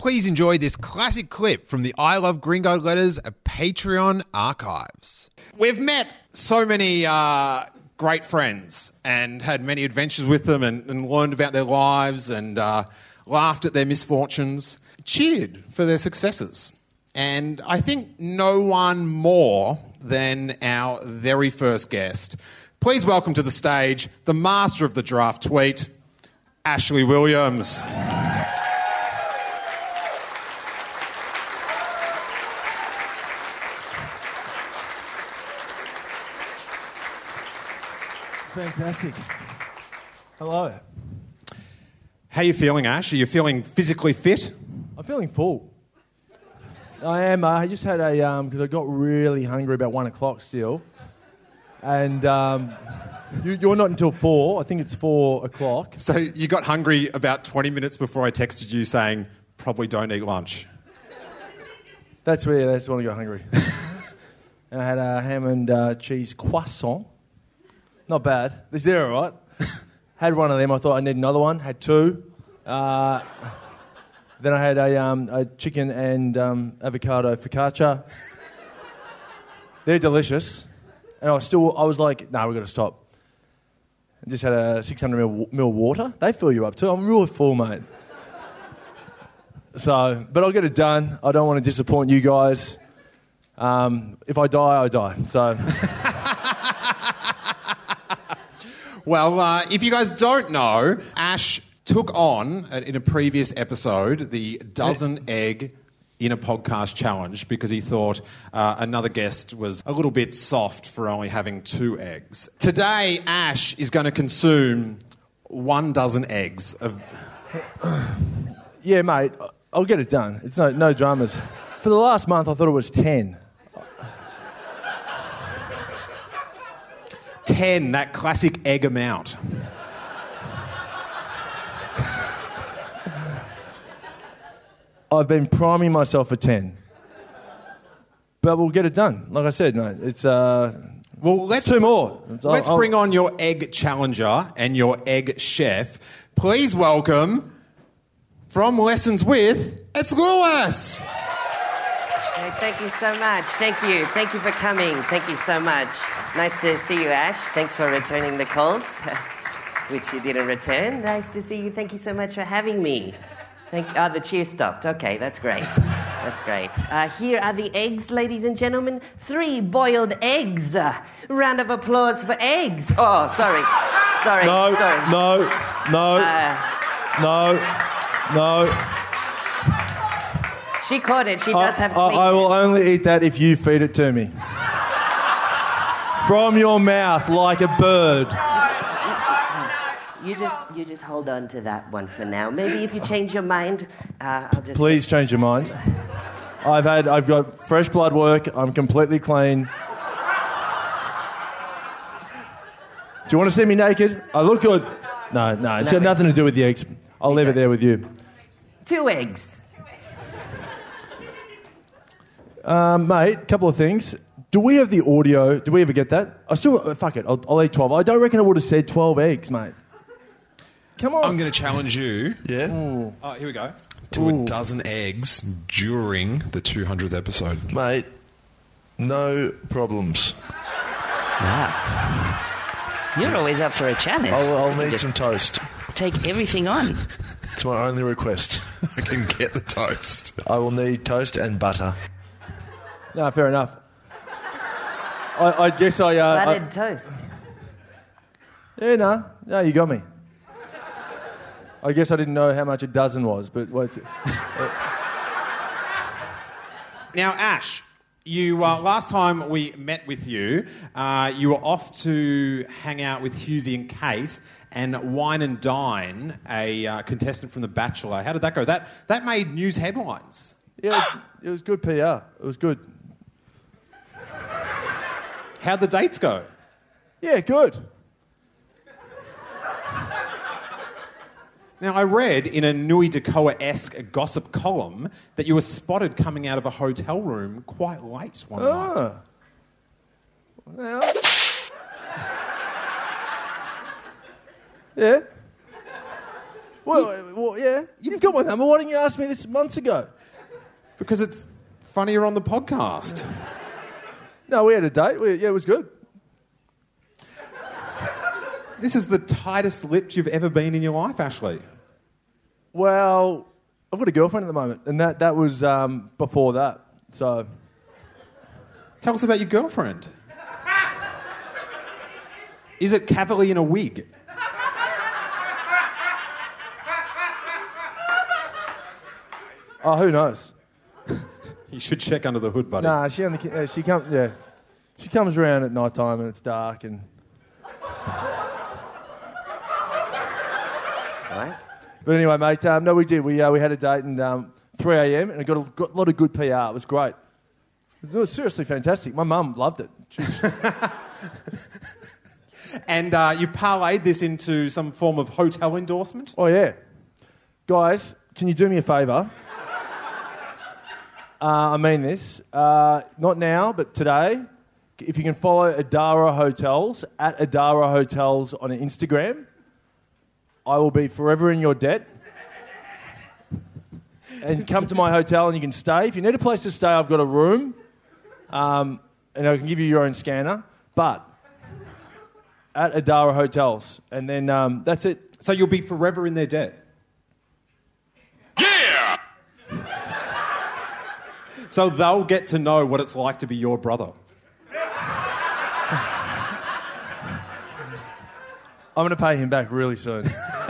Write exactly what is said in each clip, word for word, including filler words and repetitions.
Please enjoy this classic clip from the I Love Gringo Letters Patreon archives. We've met so many uh, great friends and had many adventures with them and, and learned about their lives and uh, laughed at their misfortunes, cheered for their successes. And I think no one more than our very first guest. Please welcome to the stage the master of the draft tweet, Ashley Williams. Fantastic. Hello. How are you feeling, Ash? Are you feeling physically fit? I'm feeling full. I am. Uh, I just had a, um, because I got really hungry about one o'clock still. And um, you, you're not until four. I think it's four o'clock. So you got hungry about twenty minutes before I texted you saying, probably don't eat lunch. That's where, that's when I got hungry. And I had a ham and uh, cheese croissant. Not bad. They're all right. Had one of them. I thought I need another one. Had two. Uh, then I had a, um, a chicken and um, avocado focaccia. They're delicious. And I was still, I was like, no, nah, we've got to stop. I just had a six hundred mil water. They fill you up too. I'm really full, mate. So, but I'll get it done. I don't want to disappoint you guys. Um, if I die, I die. So... Well, uh, if you guys don't know, Ash took on, uh, in a previous episode, the dozen egg in a podcast challenge because he thought uh, another guest was a little bit soft for only having two eggs. Today, Ash is going to consume one dozen eggs. Of... Yeah, mate, I'll get it done. It's no, no dramas. For the last month, I thought it was ten. Ten, that classic egg amount. I've been priming myself for ten. But we'll get it done. Like I said, mate, it's, uh, well, let's, it's two more. It's, let's I'll, bring on your egg challenger and your egg chef. Please welcome, from Lessons With, it's Lewis. Hey, thank you so much. Thank you. Thank you for coming. Thank you so much. Nice to see you, Ash. Thanks for returning the calls, which you didn't return. Nice to see you. Thank you so much for having me. Thank you. Oh, the cheer stopped. Okay, that's great. That's great. Uh, here are the eggs, ladies and gentlemen. Three boiled eggs. Uh, round of applause for eggs. Oh, sorry. Sorry. No, sorry. no, no, Uh, no, no. She caught it. She I, does have... I, I will only eat that if you feed it to me. From your mouth, like a bird. You just you just hold on to that one for now. Maybe if you change your mind, uh, I'll just... Please change your mind. I've had, I've got fresh blood work. I'm completely clean. Do you want to see me naked? I look good. No, no, it's No. got nothing to do with the eggs. I'll leave it there with you. Two eggs. Um, mate, a couple of things. Do we have the audio? Do we ever get that? I still... uh, Fuck it, I'll, I'll eat twelve. I don't reckon I would have said twelve eggs, mate. Come on. I'm going to challenge you. Yeah? Ooh. Oh, here we go. To Ooh. a dozen eggs during the two hundredth episode. Mate, no problems. Wow. You're always up for a challenge. I'll, I'll You need just some toast. Take everything on. It's my only request. I can get the toast. I will need toast and butter. No, fair enough. I, I guess I... Uh, Buttered I, toast. Yeah, no. No, you got me. I guess I didn't know how much a dozen was, but... What, uh, Now, Ash, you uh, last time we met with you, uh, you were off to hang out with Husey and Kate and wine and dine a uh, contestant from The Bachelor. How did that go? That that made news headlines. yeah, it was, it was good P R. It was good. How'd the dates go? Yeah, good. Now, I read in a Nui Dakoa-esque gossip column that you were spotted coming out of a hotel room quite late one night. Oh. Well. Yeah. Well, well, yeah. You've got my number. Why didn't you ask me this months ago? Because it's funnier on the podcast. No, we had a date. We, yeah, it was good. This is the tightest lipped you've ever been in your life, Ashley. Well, I've got a girlfriend at the moment, and that, that was um, before that. So, tell us about your girlfriend. Is it cavalier in a wig? Oh, who knows? You should check under the hood, buddy. Nah, she only uh, she comes yeah, she comes around at night time and it's dark and. Right. But anyway, mate, um, no, we did. We uh, we had a date and um, three a.m. and it got a, got a lot of good P R. It was great. It was seriously fantastic. My mum loved it. And uh, you've parlayed this into some form of hotel endorsement? Oh yeah, guys, can you do me a favour? Uh, I mean this. Uh, not now, but today. If you can follow Adara Hotels, at Adara Hotels on Instagram, I will be forever in your debt. And come to my hotel and you can stay. If you need a place to stay, I've got a room. Um, and I can give you your own scanner. But at Adara Hotels. And then um, that's it. So you'll be forever in their debt? So they'll get to know what it's like to be your brother. I'm going to pay him back really soon.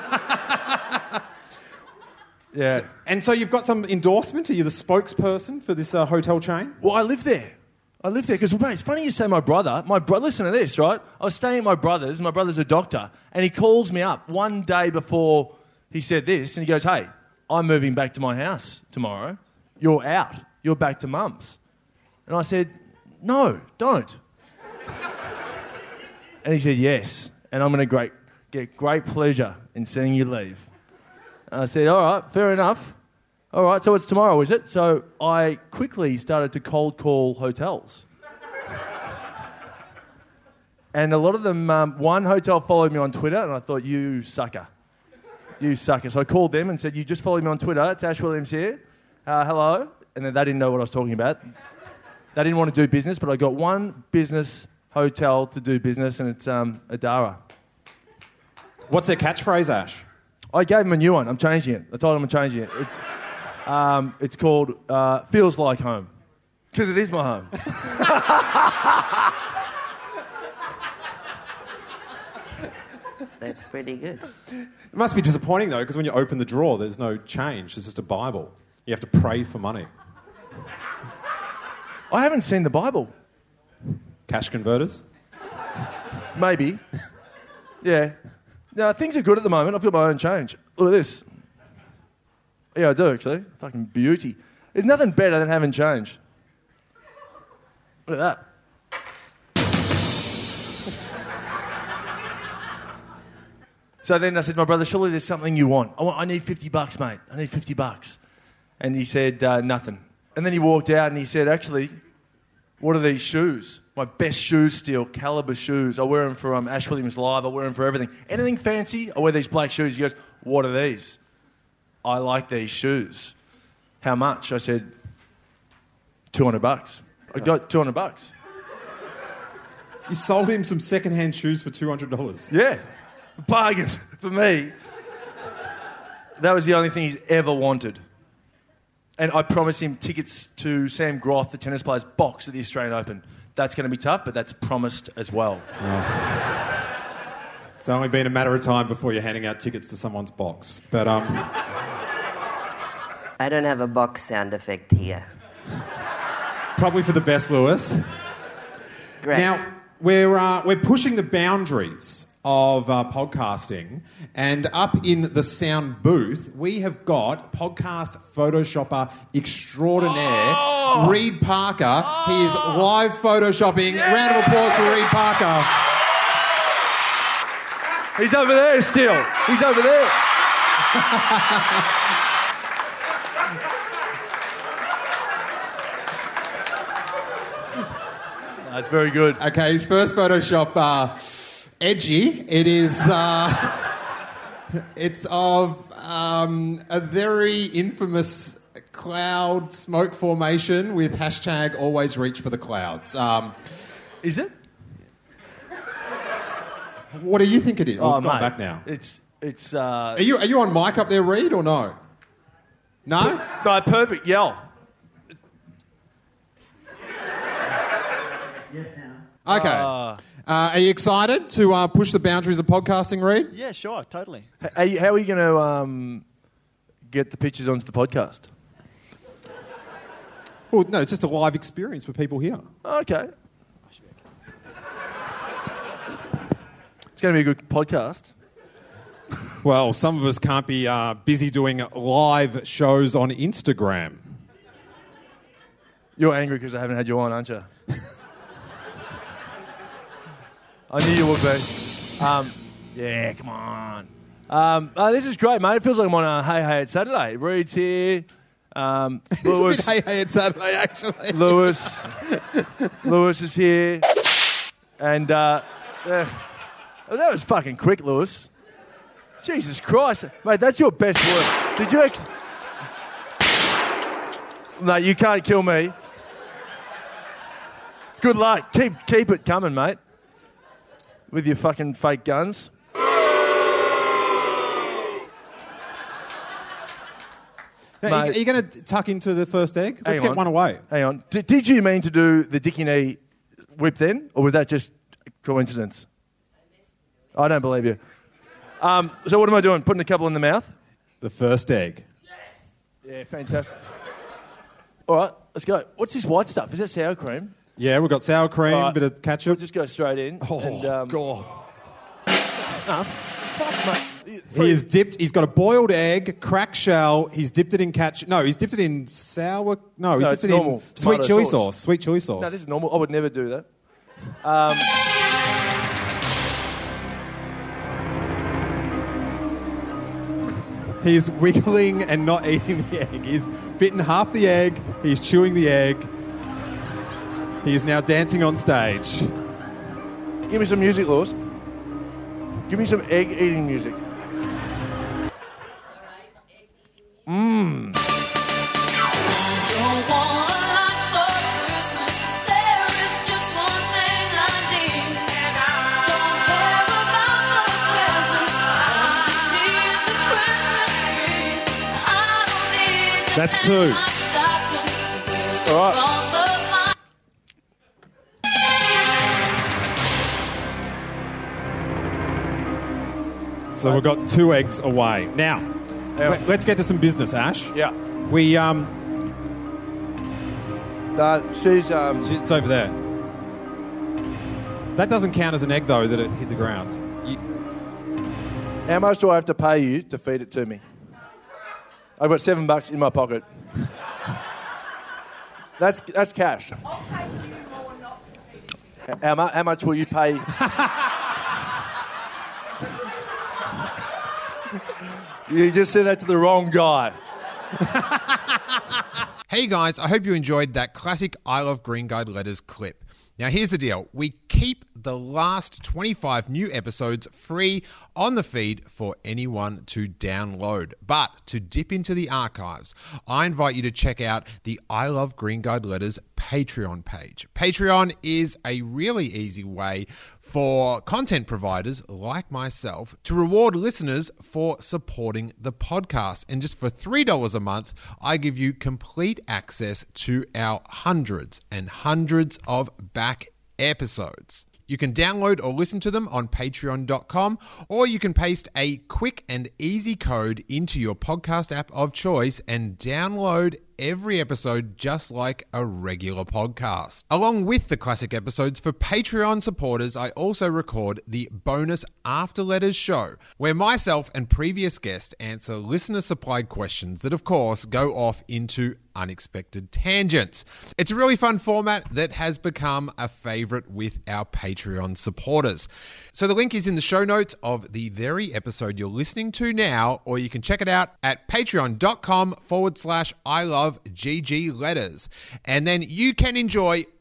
Yeah. So, and so you've got some endorsement? Are you the spokesperson for this uh, hotel chain? Well, I live there. I live there because, mate, it's funny you say my brother. My brother, listen to this, right? I was staying at my brother's, and my brother's a doctor, and he calls me up one day before he said this, and he goes, hey, I'm moving back to my house tomorrow. You're out. You're back to mum's. And I said, no, don't. And he said, yes. And I'm going to great, get great pleasure in seeing you leave. And I said, all right, fair enough. All right, so it's tomorrow, is it? So I quickly started to cold call hotels. And a lot of them, um, one hotel followed me on Twitter, and I thought, you sucker. You sucker. So I called them and said, you just followed me on Twitter. It's Ash Williams here. Uh, hello. And then they didn't know what I was talking about. They didn't want to do business, but I got one business hotel to do business, and it's um, Adara. What's their catchphrase, Ash? I gave them a new one. I'm changing it. I told them I'm changing it. It's, um, it's called uh, Feels Like Home. Because it is my home. That's pretty good. It must be disappointing, though, because when you open the drawer, there's no change. There's just a Bible. You have to pray for money. I haven't seen the Bible. Cash converters? Maybe. Yeah. No, things are good at the moment. I've got my own change. Look at this. Yeah, I do, actually. Fucking beauty. There's nothing better than having change. Look at that. So then I said to my brother, surely there's something you want. I want. I need fifty bucks, mate. I need fifty bucks. And he said, uh, nothing. And then he walked out and he said, actually, what are these shoes? My best shoes still, Caliber shoes. I wear them for um, Ash Williams Live. I wear them for everything. Anything fancy, I wear these black shoes. He goes, what are these? I like these shoes. How much? I said, two hundred bucks. I got two hundred bucks. You sold him some second-hand shoes for two hundred dollars. Yeah. Bargain for me. That was the only thing he's ever wanted. And I promised him tickets to Sam Groth, the tennis player's box at the Australian Open. That's going to be tough, but that's promised as well. Oh. It's only been a matter of time before you're handing out tickets to someone's box. But um, I don't have a box sound effect here. Probably for the best, Lewis. Great. Now, we're, uh, we're pushing the boundaries of uh, podcasting, and up in the sound booth we have got podcast photoshopper extraordinaire oh! Reed Parker. Oh! He is live photoshopping. Yeah! Round of applause for Reed Parker. He's over there still. He's over there. That's very good. Okay, his first Photoshop, uh, edgy. It is, uh, it's of um, a very infamous cloud smoke formation with hashtag always reach for the clouds. Um, Is it? what do you think it is? Oh, it's gone mate, back now. It's it's. Uh, Are you are you on mic up there, Reed, or no? No? no, perfect. Yell. Okay. Uh, are you excited to uh, push the boundaries of podcasting, Reed? Yeah, sure, totally. Are you, how are you going to um, get the pictures onto the podcast? Well, no, it's just a live experience for people here. Okay. It's going to be a good podcast. Well, some of us can't be uh, busy doing live shows on Instagram. You're angry because I haven't had you on, aren't you? I knew you would be. Um, yeah, come on. Um, uh, this is great, mate. It feels like I'm on a Hey Hey It's Saturday. Reed's here. Um, Lewis. It's a bit Hey Hey It's Saturday, actually. Lewis. Lewis is here. And uh, uh, oh, that was fucking quick, Lewis. Jesus Christ. Mate, that's your best work. Did you actually... No, you can't kill me. Good luck. Keep keep it coming, mate. With your fucking fake guns. Now, are you going to tuck into the first egg? Let's Hang get on. one away. Hang on. D- did you mean to do the Dickie Knee whip then? Or was that just coincidence? I don't believe you. Um, so what am I doing? Putting a couple in the mouth? The first egg. Yeah, fantastic. All right, let's go. What's this white stuff? Is that sour cream? Yeah, we've got sour cream, a All right. bit of ketchup. We'll just go straight in. Oh, and, um, God. Nah, fuck, mate. He is dipped. He's got a boiled egg, cracked shell. He's dipped it in ketchup. No, he's dipped it in sour. No, he's No, dipped it's it normal in sweet tomato chili sauce. sauce. Sweet chili sauce. No, this is normal. I would never do that. Um, He's wiggling and not eating the egg. He's bitten half the egg. He's chewing the egg. He is now dancing on stage. give me some music, Lewis. Give me some egg eating music. Mmm. That's two. All right. So we've got two eggs away. Now, Yeah. let- let's get to some business, Ash. Yeah. We, um, Uh, she's um. it's over there. That doesn't count as an egg, though, that it hit the ground. You, How much do I have to pay you to feed it to me? I've got seven bucks in my pocket. That's that's cash. I'll pay you more not to feed you. How, mu- how much will you pay? You just said that to the wrong guy. Hey guys, I hope you enjoyed that classic I Love Green Guide Letters clip. Now here's the deal. We keep the last twenty-five new episodes free on the feed for anyone to download. But to dip into the archives, I invite you to check out the I Love Green Guide Letters Patreon page. Patreon is a really easy way for content providers like myself to reward listeners for supporting the podcast. And just for three dollars a month, I give you complete access to our hundreds and hundreds of back episodes. You can download or listen to them on patreon dot com, or you can paste a quick and easy code into your podcast app of choice and download every episode just like a regular podcast. Along with the classic episodes for Patreon supporters, I also record the bonus After Letters show, where myself and previous guests answer listener-supplied questions that, of course, go off into unexpected tangents. It's a really fun format that has become a favorite with our Patreon supporters. So the link is in the show notes of the very episode you're listening to now, or you can check it out at patreon dot com forward slash I love GG letters. And then you can enjoy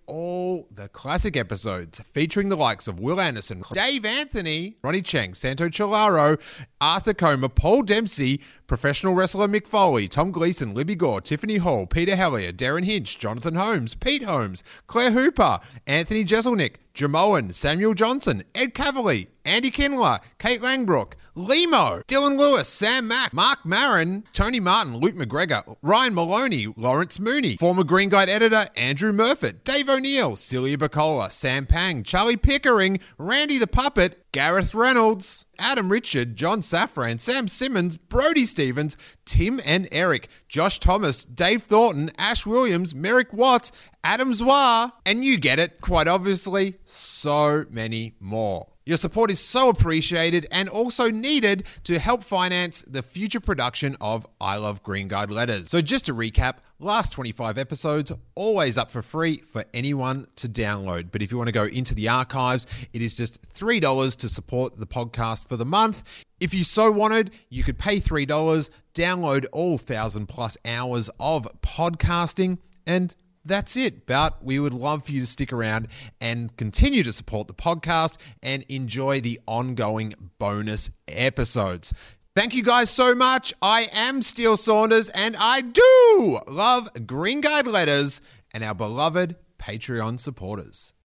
all the classic episodes featuring the likes of Will Anderson, Dave Anthony, Ronnie Cheng, Santo Chilaro, Arthur Coma, Paul Dempsey, professional wrestler Mick Foley, Tom Gleason, Libby Gore, Tiffany Hall, Peter Hellier, Darren Hinch, Jonathan Holmes, Pete Holmes, Claire Hooper, Anthony Jeselnik, Jamoan, Samuel Johnson, Ed Cavalier, Andy Kindler, Kate Langbrook, Limo, Dylan Lewis, Sam Mack, Mark Marin, Tony Martin, Luke McGregor, Ryan Maloney, Lawrence Mooney, former Green Guide editor Andrew Murfitt, Dave O'Neill, Celia Bacola, Sam Pang, Charlie Pickering, Randy the Puppet, Gareth Reynolds, Adam Richard, John Safran, Sam Simmons, Brody Stevens, Tim and Eric, Josh Thomas, Dave Thornton, Ash Williams, Merrick Watts, Adam Zwar, and you get it, quite obviously, so many more. Your support is so appreciated and also needed to help finance the future production of I Love Green Guide Letters. So just to recap, last twenty-five episodes, always up for free for anyone to download. But if you want to go into the archives, it is just three dollars to support the podcast for the month. If you so wanted, you could pay three dollars, download all one thousand plus hours of podcasting, and that's it. But we would love for you to stick around and continue to support the podcast and enjoy the ongoing bonus episodes. Thank you guys so much. I am Steele Saunders, and I do love Green Guide Letters and our beloved Patreon supporters.